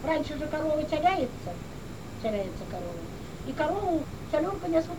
раньше же корова теряется корова. И корову теленка несут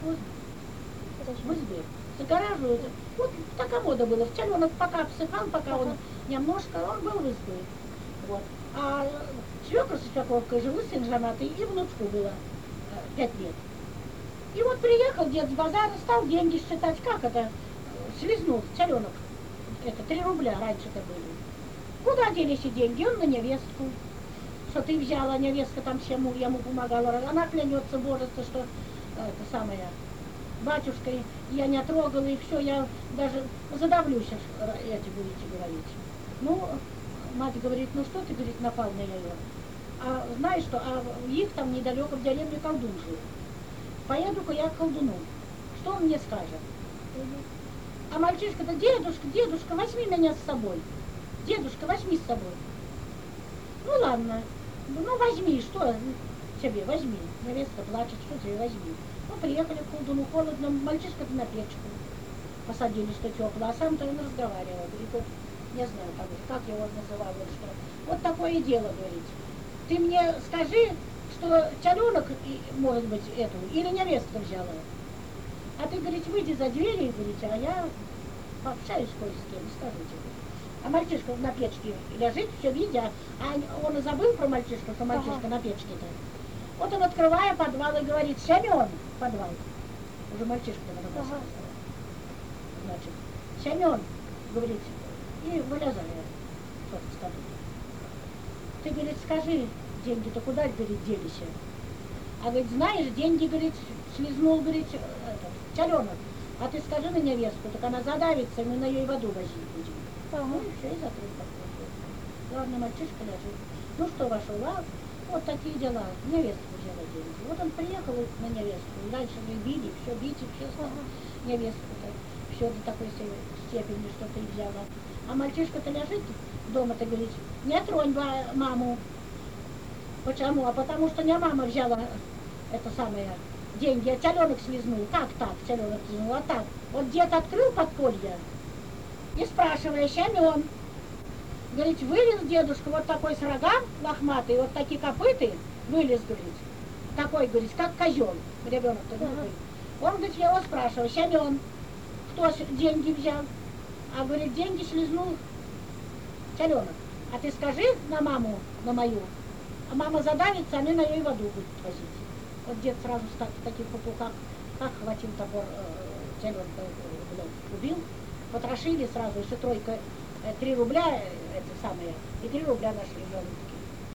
в избе. Загораживают. Вот такая мода была. Теленок пока обсыхал, пока он немножко, он был в избе. Вот. А свекр со свекровкой живут, сын женатый, и внучку было 5 лет. И вот приехал дед с базара, стал деньги считать, как это, слезнул теленок. Это 3 рубля раньше-то были. Куда делись и деньги? Он на невестку. Что ты взяла, невестка там всему ему помогала. Она клянется божество, что это самое, батюшкой я не трогала, и все, я даже задавлюсь, эти будете говорить. Ну, мать говорит, ну что ты, говорит, напал на ее? А знаешь что, а их там недалеко в деревне колдун жил. Поеду-ка я к колдуну. Что он мне скажет? А мальчишка-то, дедушка, возьми меня с собой. Дедушка, возьми с собой. Ну ладно, ну возьми, что тебе, возьми. Невестка плачет, что тебе, возьми. Ну, приехали к колдуну, холодно, мальчишка-то на печку. Посадили, что тепло, а сам-то он разговаривал. Говорит, вот, не знаю, как его называл, что. Вот такое дело, говорит. Ты мне скажи, что теленок, может быть, эту, или невестка взяла. А ты, говорит, выйди за двери, говорите, а я пообщаюсь кое с кем, скажу тебе. А мальчишка на печке лежит, все видя, а он и забыл про мальчишку, что мальчишка на печке-то. Вот он, открывая подвал, и говорит, Семен, подвал. Уже мальчишка там значит, Семен, говорит, и вылезали, что-то скажут. Ты, говорит, скажи, деньги-то куда, говорит, делись? А говорит, знаешь, деньги, говорит, слезнул, говорит, теленок. А ты скажи на невестку, так она задавится, и мы на ее воду возить будем. Ну и все, и закрыл такой. Ладно, мальчишка лежит. Ну что, вошел, а? Вот такие дела. Невестку взяла деньги. Вот он приехал на невестку. И дальше мы били, все бить, и все стало. Невестку-то все до такой степени, что ты взяла. А мальчишка-то лежит дома-то, говорит, не тронь маму. Почему? А потому что не мама взяла это самое деньги, а теленок слезнул. Как так теленок слезнул? А так. Вот дед открыл подполье и спрашивая, Семен, говорит, вылез дедушка вот такой с рогам лохматый, вот такие копыты, вылез, говорит, такой, говорит, как козел, ребенок-то, говорит. Он, говорит, я его спрашивал, Семен, кто деньги взял? А, говорит, деньги слезнул теленок. А ты скажи на маму, на мою, а мама задавится, а мы на ее воду будут возить. Вот дед сразу в таких попуках, как хватил топор, теленка убил, потрошили сразу, еще тройка, 3 рубля, это самое, и 3 рубля нашли.